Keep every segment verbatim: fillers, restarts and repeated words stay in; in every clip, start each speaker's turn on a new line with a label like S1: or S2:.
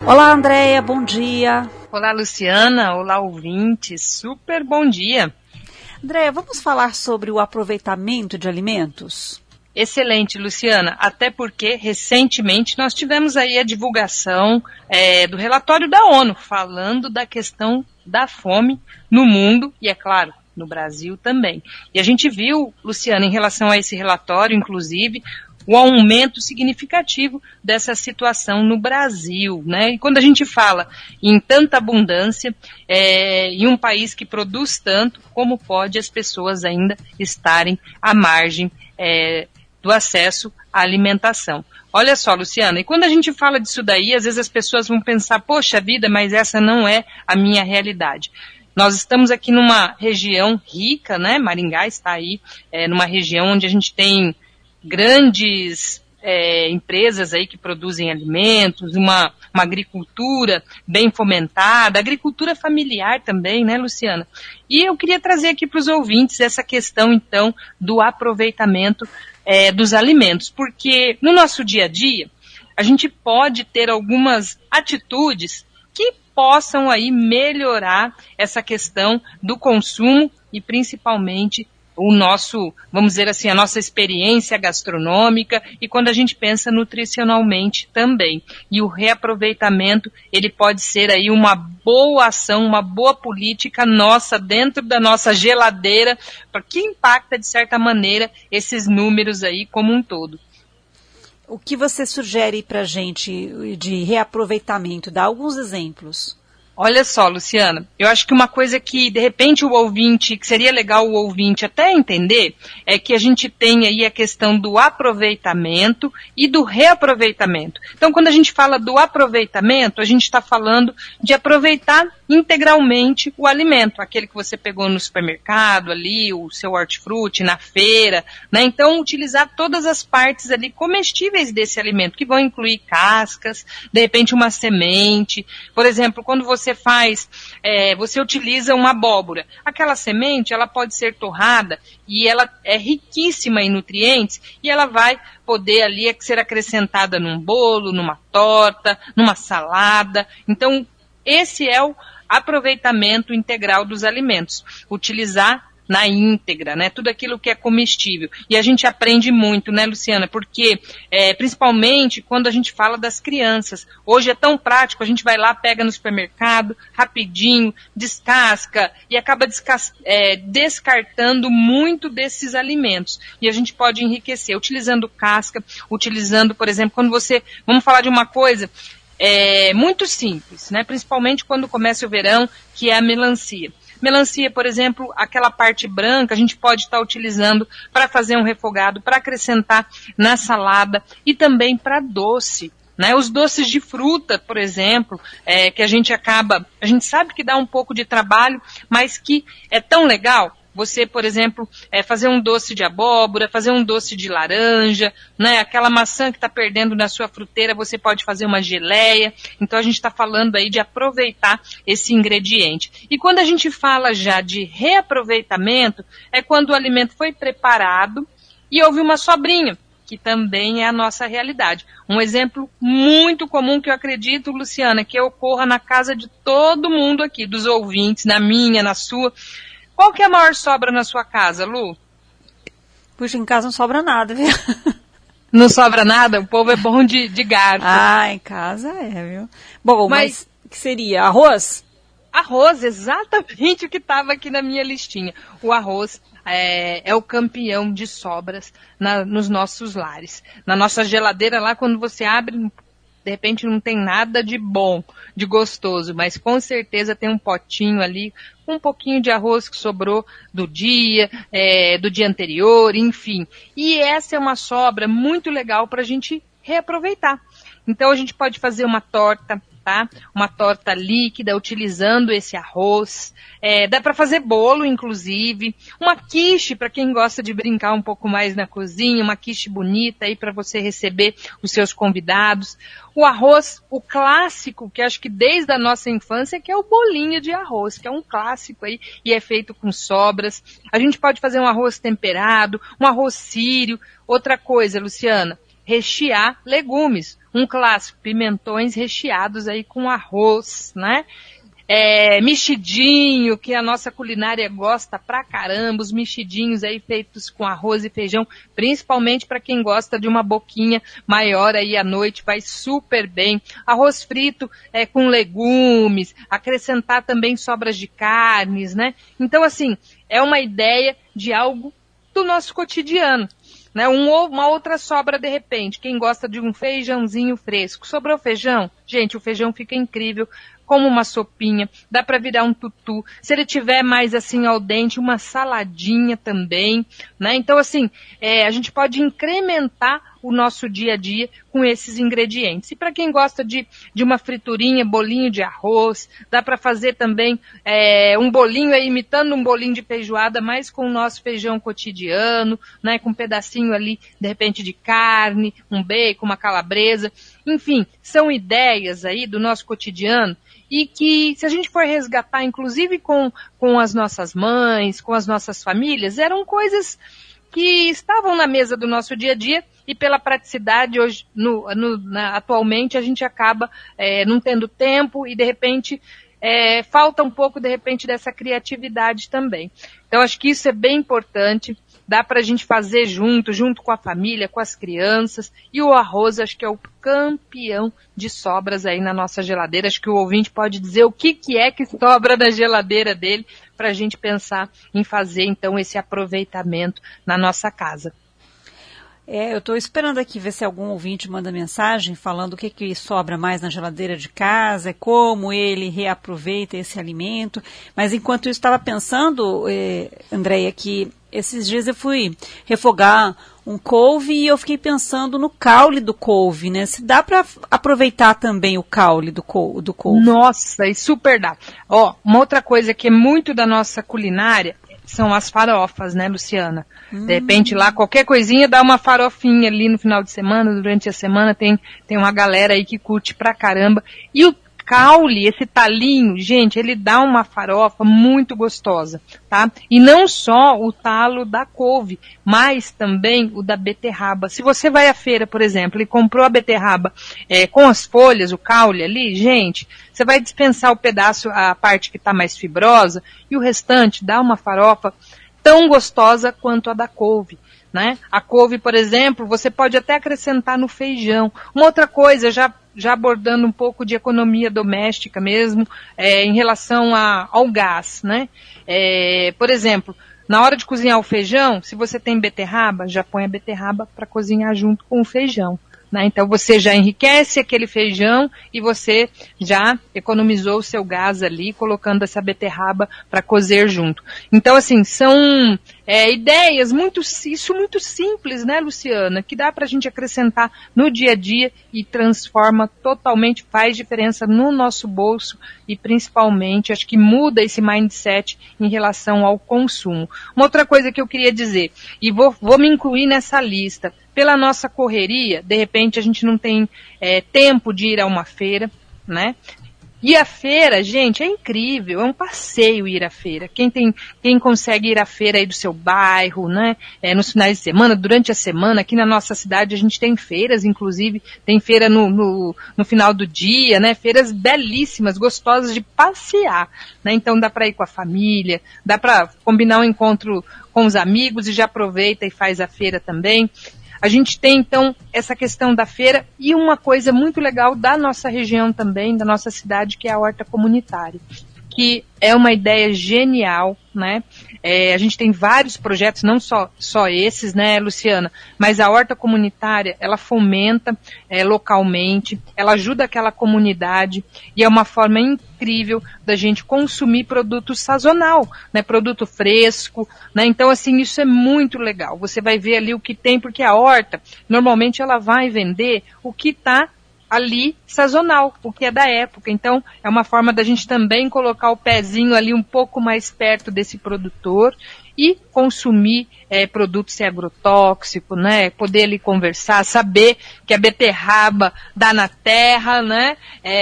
S1: Olá, Andréia, bom dia.
S2: Olá, Luciana. Olá, ouvintes. Super bom dia.
S1: Andréia, vamos falar sobre o aproveitamento de alimentos?
S2: Excelente, Luciana, até porque recentemente nós tivemos aí a divulgação é, do relatório da ONU, falando da questão da fome no mundo e, é claro, no Brasil também. E a gente viu, Luciana, em relação a esse relatório, inclusive, o aumento significativo dessa situação no Brasil, né? E quando a gente fala em tanta abundância, é, em um país que produz tanto, como pode as pessoas ainda estarem à margem é, do acesso à alimentação. Olha só, Luciana, e quando a gente fala disso daí, às vezes as pessoas vão pensar, poxa vida, mas essa não é a minha realidade. Nós estamos aqui numa região rica, né? Maringá está aí é, numa região onde a gente tem grandes é, empresas aí que produzem alimentos, uma, uma agricultura bem fomentada, agricultura familiar também, né, Luciana? E eu queria trazer aqui para os ouvintes essa questão, então, do aproveitamento É, dos alimentos, porque no nosso dia a dia a gente pode ter algumas atitudes que possam aí melhorar essa questão do consumo e principalmente o nosso, vamos dizer assim, a nossa experiência gastronômica e quando a gente pensa nutricionalmente também. E o reaproveitamento, ele pode ser aí uma boa ação, uma boa política nossa dentro da nossa geladeira, que impacta de certa maneira esses números aí como um todo.
S1: O que você sugere para a gente de reaproveitamento? Dá alguns exemplos.
S2: Olha só, Luciana, eu acho que uma coisa que, de repente, o ouvinte, que seria legal o ouvinte até entender, é que a gente tem aí a questão do aproveitamento e do reaproveitamento. Então, quando a gente fala do aproveitamento, a gente está falando de aproveitar integralmente o alimento, aquele que você pegou no supermercado ali, o seu hortifruti, na feira, né? Então, utilizar todas as partes ali comestíveis desse alimento, que vão incluir cascas, de repente uma semente. Por exemplo, quando você Você faz, é, você utiliza uma abóbora. Aquela semente, ela pode ser torrada e ela é riquíssima em nutrientes e ela vai poder ali ser acrescentada num bolo, numa torta, numa salada. Então, esse é o aproveitamento integral dos alimentos. Utilizar na íntegra, né? Tudo aquilo que é comestível. E a gente aprende muito, né, Luciana? Porque, é, principalmente, quando a gente fala das crianças. Hoje é tão prático, a gente vai lá, pega no supermercado, rapidinho, descasca e acaba descas- é, descartando muito desses alimentos. E a gente pode enriquecer, utilizando casca, utilizando, por exemplo, quando você... Vamos falar de uma coisa... É, muito simples, né? Principalmente quando começa o verão, que é a melancia. Melancia, por exemplo, aquela parte branca, a gente pode estar utilizando para fazer um refogado, para acrescentar na salada e também para doce. Né? Os doces de fruta, por exemplo, é, que a gente acaba, a gente sabe que dá um pouco de trabalho, mas que é tão legal. Você, por exemplo, é, fazer um doce de abóbora, fazer um doce de laranja, né? Aquela maçã que está perdendo na sua fruteira, você pode fazer uma geleia. Então, a gente está falando aí de aproveitar esse ingrediente. E quando a gente fala já de reaproveitamento, é quando o alimento foi preparado e houve uma sobrinha, que também é a nossa realidade. Um exemplo muito comum que eu acredito, Luciana, que ocorra na casa de todo mundo aqui, dos ouvintes, na minha, na sua... Qual que é a maior sobra na sua casa, Lu?
S1: Puxa, em casa não sobra nada, viu?
S2: Não sobra nada? O povo é bom de, de garfo.
S1: Ah, em casa é, viu? Bom, mas o que seria? Arroz?
S2: Arroz, exatamente o que estava aqui na minha listinha. O arroz é, é o campeão de sobras na, nos nossos lares. Na nossa geladeira lá, quando você abre... De repente não tem nada de bom, de gostoso, mas com certeza tem um potinho ali, um pouquinho de arroz que sobrou do dia, é, do dia anterior, enfim. E essa é uma sobra muito legal para a gente reaproveitar. Então a gente pode fazer uma torta, tá? Uma torta líquida utilizando esse arroz. É, dá para fazer bolo, inclusive. Uma quiche, para quem gosta de brincar um pouco mais na cozinha, uma quiche bonita aí para você receber os seus convidados. O arroz, o clássico, que acho que desde a nossa infância, que é o bolinho de arroz, que é um clássico aí e é feito com sobras. A gente pode fazer um arroz temperado, um arroz sírio. Outra coisa, Luciana, rechear legumes. Um clássico, pimentões recheados aí com arroz, né? É, mexidinho, que a nossa culinária gosta pra caramba, os mexidinhos aí feitos com arroz e feijão, principalmente para quem gosta de uma boquinha maior aí à noite, vai super bem. Arroz frito é, com legumes, acrescentar também sobras de carnes, né? Então, assim, é uma ideia de algo do nosso cotidiano. Né, um, uma outra sobra de repente, quem gosta de um feijãozinho fresco, sobrou feijão? Gente, o feijão fica incrível, como uma sopinha, dá para virar um tutu, se ele tiver mais assim ao dente, uma saladinha também, né, então assim, é, a gente pode incrementar o nosso dia a dia com esses ingredientes. E para quem gosta de, de uma friturinha, bolinho de arroz, dá para fazer também é, um bolinho aí, imitando um bolinho de feijoada, mas com o nosso feijão cotidiano, né, com um pedacinho ali, de repente, de carne, um bacon, uma calabresa. Enfim, são ideias aí do nosso cotidiano e que, se a gente for resgatar, inclusive com, com as nossas mães, com as nossas famílias, eram coisas que estavam na mesa do nosso dia a dia e pela praticidade hoje, no, no, na, atualmente a gente acaba é, não tendo tempo e de repente é, falta um pouco de repente dessa criatividade também. Então acho que isso é bem importante, dá para a gente fazer junto, junto com a família, com as crianças, e o arroz acho que é o campeão de sobras aí na nossa geladeira. Acho que o ouvinte pode dizer o que, que é que sobra da geladeira dele para a gente pensar em fazer então esse aproveitamento na nossa casa.
S1: É, eu estou esperando aqui ver se algum ouvinte manda mensagem falando o que, que sobra mais na geladeira de casa, como ele reaproveita esse alimento. Mas enquanto eu estava pensando, eh, Andréia, que esses dias eu fui refogar um couve e eu fiquei pensando no caule do couve, né? Se dá para aproveitar também o caule do, cou- do couve.
S2: Nossa, e super dá. Ó, uma outra coisa que é muito da nossa culinária são as farofas, né, Luciana? Hum. De repente lá, qualquer coisinha dá uma farofinha ali no final de semana, durante a semana tem, tem uma galera aí que curte pra caramba. E o caule, esse talinho, gente, ele dá uma farofa muito gostosa, tá? E não só o talo da couve, mas também o da beterraba. Se você vai à feira, por exemplo, e comprou a beterraba é, com as folhas, o caule ali, gente, você vai dispensar o pedaço, a parte que está mais fibrosa, e o restante dá uma farofa tão gostosa quanto a da couve. Né? A couve, por exemplo, você pode até acrescentar no feijão. Uma outra coisa, já, já abordando um pouco de economia doméstica mesmo, é, em relação a, ao gás, né? É, por exemplo, na hora de cozinhar o feijão, se você tem beterraba, já põe a beterraba para cozinhar junto com o feijão. Né? Então você já enriquece aquele feijão e você já economizou o seu gás ali, colocando essa beterraba para cozer junto. Então, assim, são é, ideias muito, isso muito simples, né, Luciana, que dá para a gente acrescentar no dia a dia e transforma totalmente, faz diferença no nosso bolso e principalmente, acho que muda esse mindset em relação ao consumo. Uma outra coisa que eu queria dizer, e vou, vou me incluir nessa lista, pela nossa correria, de repente a gente não tem é, tempo de ir a uma feira, né? E a feira, gente, é incrível, é um passeio ir à feira. Quem tem, quem consegue ir à feira aí do seu bairro, né? É, nos finais de semana, durante a semana, aqui na nossa cidade a gente tem feiras, inclusive, tem feira no, no, no final do dia, né? Feiras belíssimas, gostosas de passear, né? Então dá para ir com a família, dá para combinar um encontro com os amigos e já aproveita e faz a feira também. A gente tem, então, essa questão da feira e uma coisa muito legal da nossa região também, da nossa cidade, que é a horta comunitária, que é uma ideia genial, né? É, a gente tem vários projetos, não só, só esses, né, Luciana? Mas a horta comunitária, ela fomenta é, localmente, ela ajuda aquela comunidade e é uma forma incrível da gente consumir produto sazonal, né? Produto fresco, né? Então, assim, isso é muito legal. Você vai ver ali o que tem, porque a horta, normalmente ela vai vender o que está ali sazonal, o que é da época. Então, é uma forma da gente também colocar o pezinho ali um pouco mais perto desse produtor e consumir é, produto sem agrotóxico, né? Poder ali conversar, saber que a beterraba dá na terra, né?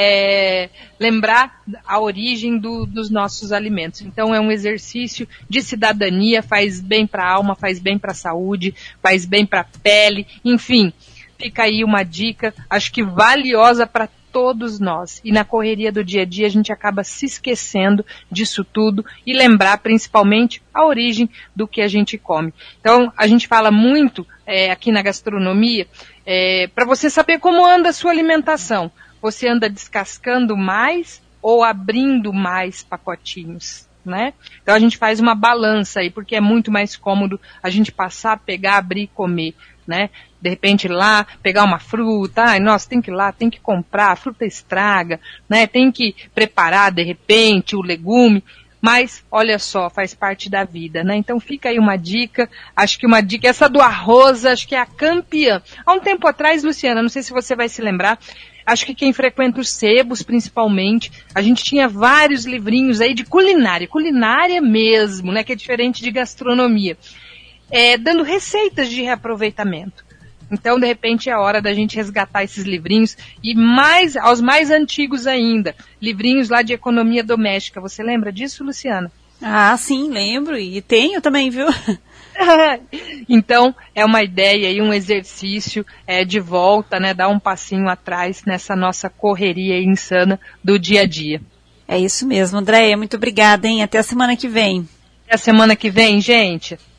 S2: É, lembrar a origem do, dos nossos alimentos. Então, é um exercício de cidadania, faz bem para a alma, faz bem para a saúde, faz bem para a pele, enfim. fica aí uma dica, acho que valiosa para todos nós. E na correria do dia a dia a gente acaba se esquecendo disso tudo e lembrar principalmente a origem do que a gente come. Então a gente fala muito é, aqui na gastronomia, é, para você saber como anda a sua alimentação. Você anda descascando mais ou abrindo mais pacotinhos, né? Então a gente faz uma balança aí, porque é muito mais cômodo a gente passar, pegar, abrir e comer, né? De repente ir lá, pegar uma fruta, ai, nossa, tem que ir lá, tem que comprar, a fruta estraga, né? Tem que preparar, de repente, o legume, mas, olha só, faz parte da vida, né? Então fica aí uma dica, acho que uma dica, essa do arroz, acho que é a campeã. Há um tempo atrás, Luciana, não sei se você vai se lembrar, acho que quem frequenta os sebos, principalmente, a gente tinha vários livrinhos aí de culinária, culinária mesmo, né? Que é diferente de gastronomia. É, dando receitas de reaproveitamento. Então, de repente, é a hora da gente resgatar esses livrinhos e mais, aos mais antigos ainda, livrinhos lá de economia doméstica. Você lembra disso, Luciana?
S1: Ah, sim, lembro e tenho também, viu?
S2: Então, é uma ideia e um exercício é, de volta, né, dar um passinho atrás nessa nossa correria insana do dia a dia.
S1: É isso mesmo, Andréia, muito obrigada, hein? Até a semana que vem.
S2: Até a semana que vem, gente.